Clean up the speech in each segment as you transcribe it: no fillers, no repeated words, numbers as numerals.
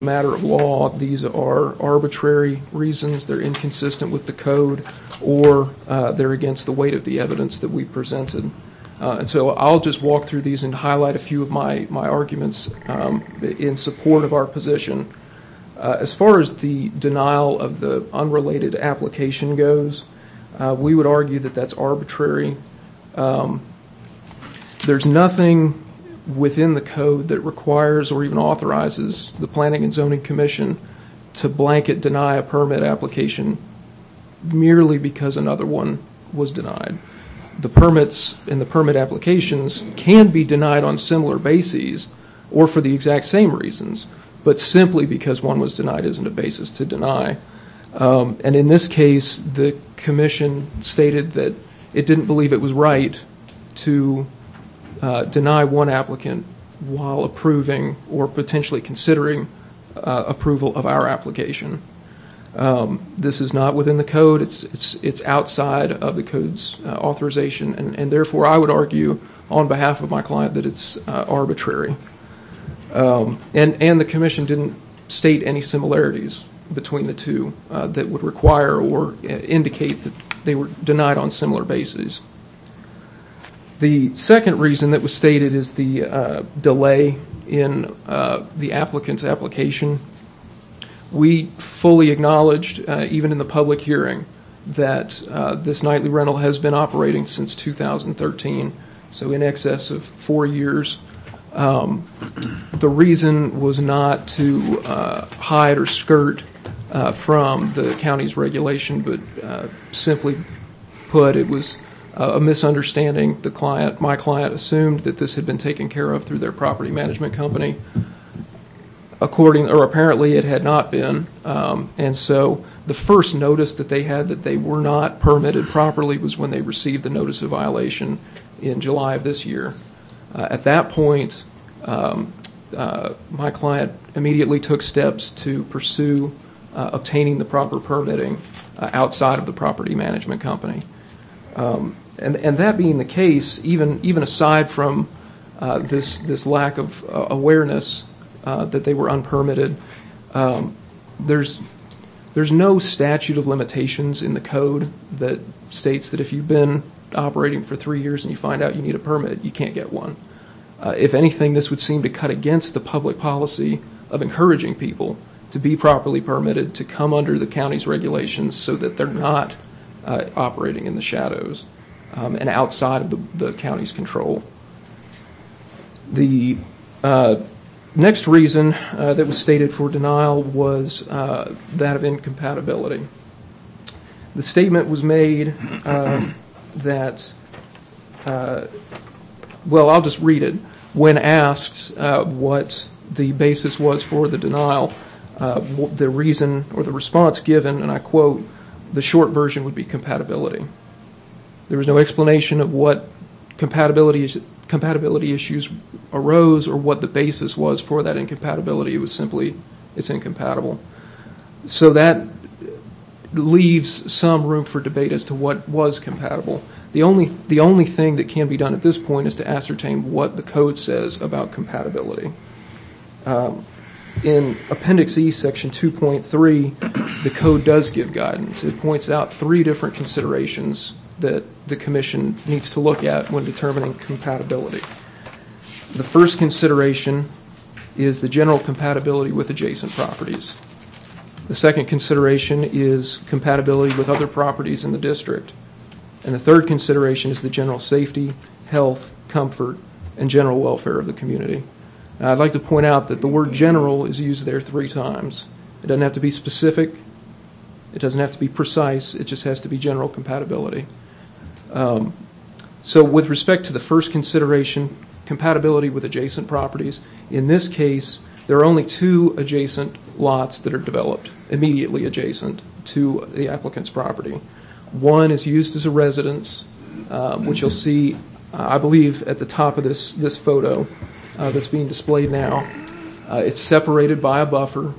matter of law, these are arbitrary reasons, they're inconsistent with the code, or they're against the weight of the evidence that we presented. And so I'll just walk through these and highlight a few of my arguments in support of our position. As far as the denial of the unrelated application goes, we would argue that that's arbitrary. There's nothing within the code that requires or even authorizes the Planning and Zoning Commission to blanket deny a permit application merely because another one was denied. The permits and the permit applications can be denied on similar bases or for the exact same reasons, but simply because one was denied isn't a basis to deny. And in this case, the Commission stated that it didn't believe it was right to deny one applicant while approving or potentially considering approval of our application. This is not within the code. It's outside of the code's authorization, and therefore I would argue on behalf of my client that it's arbitrary. And the Commission didn't state any similarities between the two that would require or indicate that they were denied on similar bases. The second reason that was stated is the delay in the applicant's application. We fully acknowledged, even in the public hearing, that this nightly rental has been operating since 2013, so in excess of 4 years. The reason was not to hide or skirt from the county's regulation, but simply put, it was a misunderstanding. My client assumed that this had been taken care of through their property management company. Apparently it had not been, and so the first notice that they had that they were not permitted properly was when they received the notice of violation in July of this year. At that point, my client immediately took steps to pursue obtaining the proper permitting outside of the property management company. And that being the case, even aside from this lack of awareness that they were unpermitted, there's no statute of limitations in the code that states that if you've been operating for 3 years and you find out you need a permit, you can't get one. If anything, this would seem to cut against the public policy of encouraging people to be properly permitted, to come under the county's regulations so that they're not operating in the shadows and outside of the county's control. The next reason that was stated for denial was that of incompatibility. The statement was made that, I'll just read it. When asked what the basis was for the denial, the reason or the response given, and I quote, the short version would be compatibility. There was no explanation of what compatibility issues arose or what the basis was for that incompatibility. It was simply, it's incompatible. So that leaves some room for debate as to what was compatible. The only thing that can be done at this point is to ascertain what the code says about compatibility. In Appendix E, Section 2.3, the code does give guidance. It points out 3 different considerations that the Commission needs to look at when determining compatibility. The first consideration is the general compatibility with adjacent properties. The second consideration is compatibility with other properties in the district. And the third consideration is the general safety, health, comfort, and general welfare of the community. Now, I'd like to point out that the word general is used there 3 times. It doesn't have to be specific. It doesn't have to be precise. It just has to be general compatibility. So with respect to the first consideration, compatibility with adjacent properties, in this case, there are only 2 adjacent lots that are developed, immediately adjacent to the applicant's property. One is used as a residence, which you'll see, I believe, at the top of this photo that's being displayed now. It's separated by a buffer,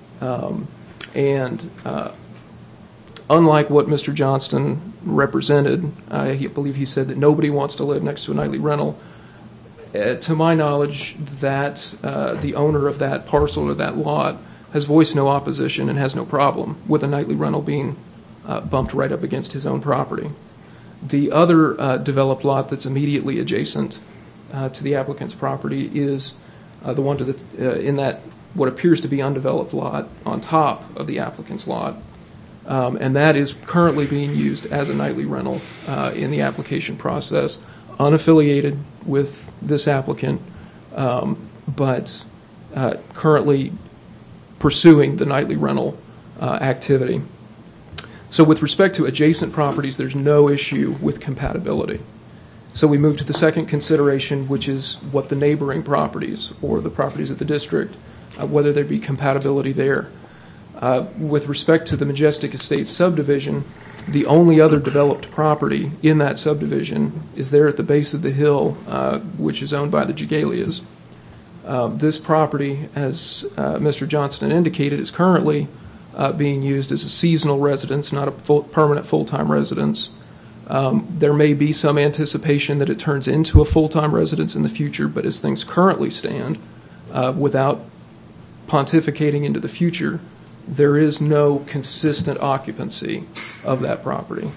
and unlike what Mr. Johnston represented, I believe he said that nobody wants to live next to a nightly rental. To my knowledge, that the owner of that parcel or that lot has voiced no opposition and has no problem with a nightly rental being bumped right up against his own property. The other developed lot that's immediately adjacent to the applicant's property is the one in that what appears to be undeveloped lot on top of the applicant's lot, and that is currently being used as a nightly rental in the application process, unaffiliated with this applicant, but currently pursuing the nightly rental activity. So with respect to adjacent properties, there's no issue with compatibility. So we move to the second consideration, which is what the neighboring properties or the properties of the district, whether there be compatibility there. With respect to the Majestic Estates subdivision, the only other developed property in that subdivision is there at the base of the hill, which is owned by the Jagalias. This property, as Mr. Johnston indicated, is currently being used as a seasonal residence, not a permanent full-time residence. There may be some anticipation that it turns into a full-time residence in the future, but as things currently stand, without pontificating into the future, there is no consistent occupancy of that property.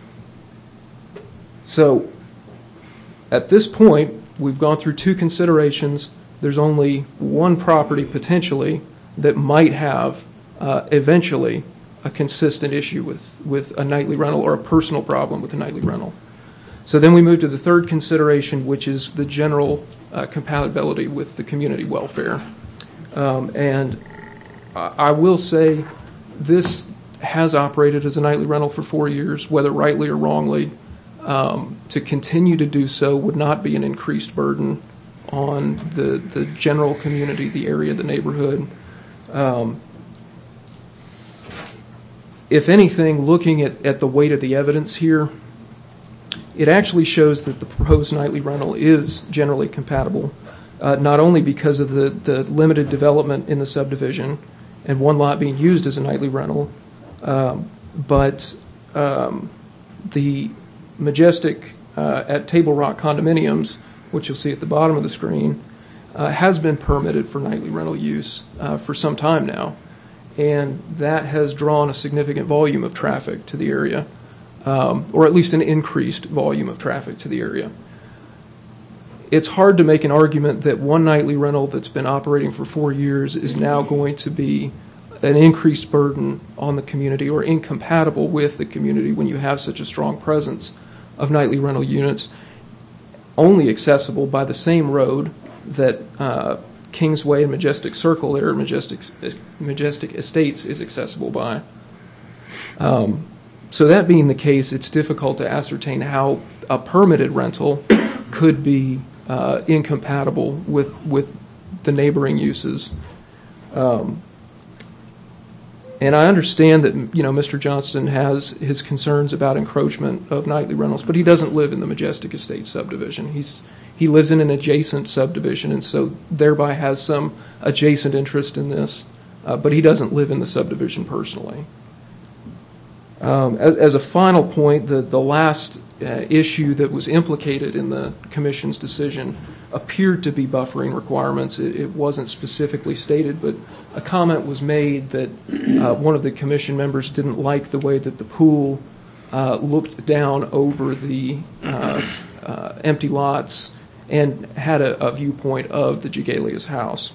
So at this point, we've gone through two considerations. There's only one property potentially that might have eventually a consistent issue with a nightly rental or a personal problem with a nightly rental. So then we move to the third consideration, which is the general compatibility with the community welfare. And I will say this has operated as a nightly rental for 4 years, whether rightly or wrongly. To continue to do so would not be an increased burden on the general community, the area, the neighborhood. If anything, looking at the weight of the evidence here, it actually shows that the proposed nightly rental is generally compatible, not only because of the limited development in the subdivision and one lot being used as a nightly rental, but the Majestic at Table Rock Condominiums, which you'll see at the bottom of the screen, has been permitted for nightly rental use for some time now. And that has drawn a significant volume of traffic to the area, or at least an increased volume of traffic to the area. It's hard to make an argument that one nightly rental that's been operating for 4 years is now going to be an increased burden on the community or incompatible with the community when you have such a strong presence of nightly rental units only accessible by the same road that Kingsway and Majestic Circle there, Majestic Estates, is accessible by. So that being the case, it's difficult to ascertain how a permitted rental could be incompatible with the neighboring uses. And I understand that Mr. Johnston has his concerns about encroachment of nightly rentals, but he doesn't live in the Majestic Estates subdivision. He lives in an adjacent subdivision, and so thereby has some adjacent interest in this, but he doesn't live in the subdivision personally. As a final point, the last issue that was implicated in the Commission's decision appeared to be buffering requirements. It wasn't specifically stated, but a comment was made that one of the Commission members didn't like the way that the pool looked down over the empty lots and had a viewpoint of the Jagalia's house.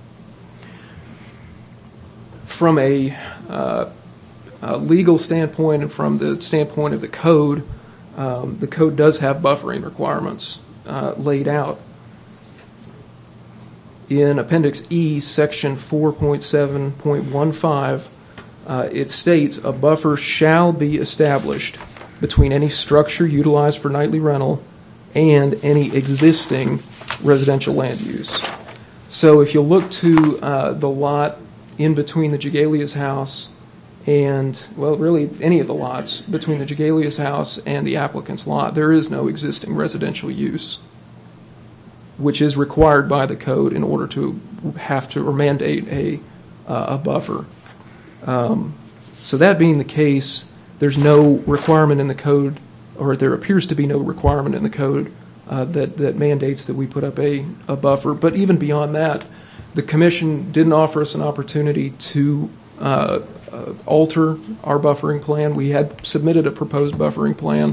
From a legal standpoint and from the standpoint of the code does have buffering requirements laid out. In Appendix E, Section 4.7.15, it states, a buffer shall be established between any structure utilized for nightly rental and any existing residential land use. So if you look to the lot in between the Jagalia's house and, well, really any of the lots between the Jagalia's house and the applicant's lot, there is no existing residential use, which is required by the code in order to have to or mandate a buffer. So that being the case, there's no requirement in the code, or there appears to be no requirement in the code that mandates that we put up a buffer. But even beyond that, The commission didn't offer us an opportunity to alter our buffering plan. We had submitted a proposed buffering plan,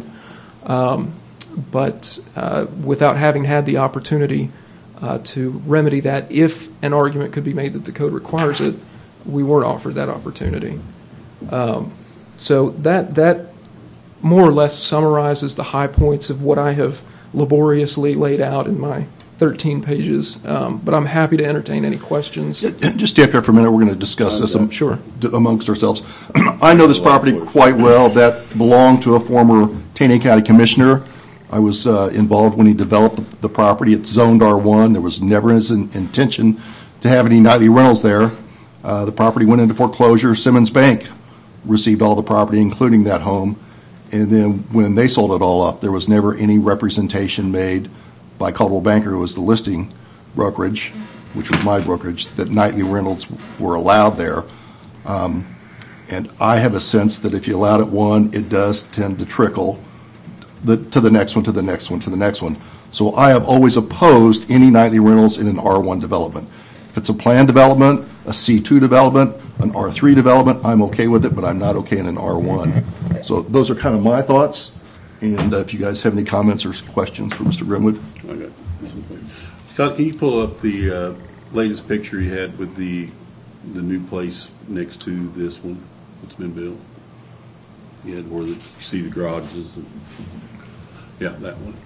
but without having had the opportunity to remedy that, if an argument could be made that the code requires it, we weren't offered that opportunity. So that more or less summarizes the high points of what I have laboriously laid out in my 13 pages, but I'm happy to entertain any questions. Just stay up here for a minute. We're going to discuss this Sure. amongst ourselves. I know this property quite well. That belonged to a former Taney County commissioner. I was involved when he developed the property. It's zoned R1. There was never his intention to have any nightly rentals there. The property went into foreclosure. Simmons Bank received all the property, including that home. And then when they sold it all up, there was never any representation made by Caldwell Banker, who was the listing brokerage, which was my brokerage, that nightly rentals were allowed there. And I have a sense that if you allowed it one, it does tend to trickle to the next one, to the next one, to the next one. So I have always opposed any nightly rentals in an R1 development. If it's a planned development, a C2 development, an R3 development, I'm okay with it, but I'm not okay in an R1. So those are kind of my thoughts. And if you guys have any comments or questions for Mr. Grimwood. Okay. Scott, can you pull up the latest picture you had with the new place next to this one that's been built? You had where you see the garages. Yeah, that one.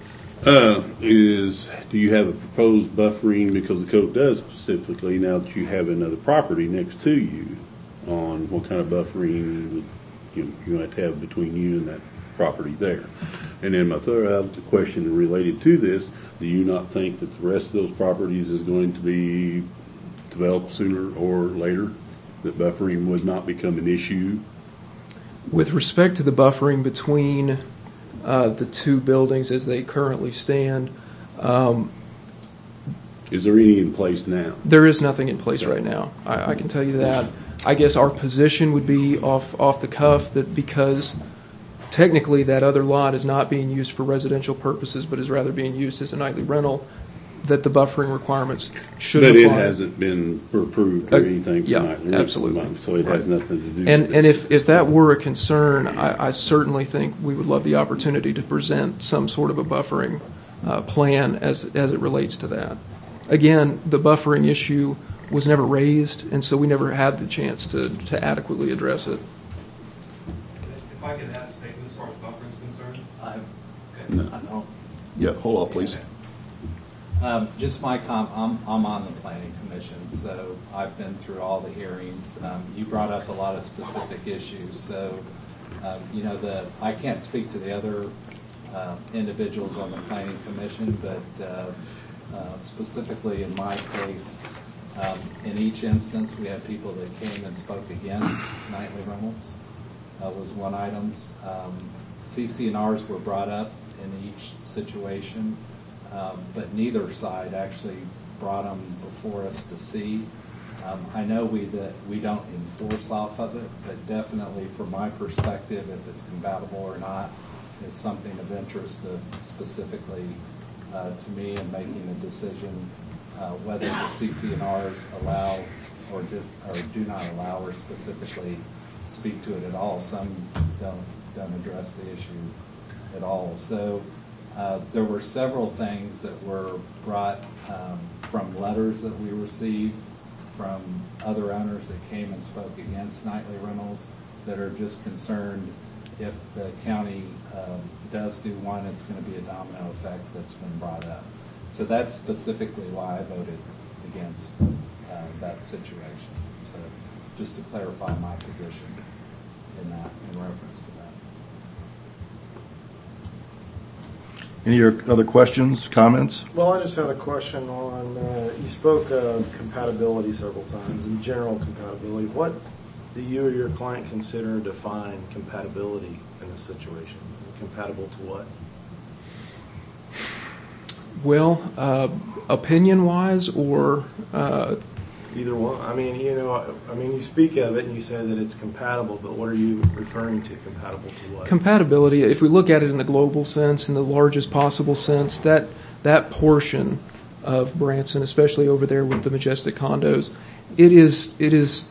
Do you have a proposed buffering, because the code does specifically, now that you have another property next to you, on what kind of buffering you might have between you and that property there? And then my third question related to this, do you not think that the rest of those properties is going to be developed sooner or later, that buffering would not become an issue? With respect to the buffering between the two buildings as they currently stand, is there any in place now? there is nothing in place right now. I can tell you that. I guess our position would be off the cuff that because technically that other lot is not being used for residential purposes, but is rather being used as a nightly rental, that the buffering requirements should apply. But it hasn't been approved or anything for yeah, nightly absolutely. rental, so it has nothing to do And with this. if that were a concern, I certainly think we would love the opportunity to present some sort of a buffering plan as it relates to that. Again, the buffering issue was never raised, and so we never had the chance to adequately address it. If I could add a statement as far as buffering is concerned. No. Yeah, hold on, please. Just my I'm on the planning commission, so I've been through all the hearings. You brought up a lot of specific issues, so I can't speak to the other individuals on the planning commission, but specifically in my case, in each instance we had people that came and spoke against nightly rentals. Was one item. CC&Rs were brought up in each situation. But neither side actually brought them before us to see. I know that we don't enforce off of it, but definitely from my perspective, if it's compatible or not is something of interest specifically to me in making a decision whether the CC&Rs allow or do not allow or specifically speak to it at all. Some don't address the issue at all. So there were several things that were brought from letters that we received from other owners that came and spoke against nightly rentals that are just concerned if the county does do one, it's going to be a domino effect that's been brought up. So that's specifically why I voted against that situation. So just to clarify my position in reference to that. Any other questions, comments? Well, I just had a question on, you spoke of compatibility several times, and general compatibility. What do you or your client consider or define compatibility in this situation? Compatible to what? Well, opinion-wise or... Either one. I mean, you speak of it and you say that it's compatible, but what are you referring to? Compatible to what? Compatibility, if we look at it in the global sense, in the largest possible sense, that portion of Branson, especially over there with the Majestic condos. It is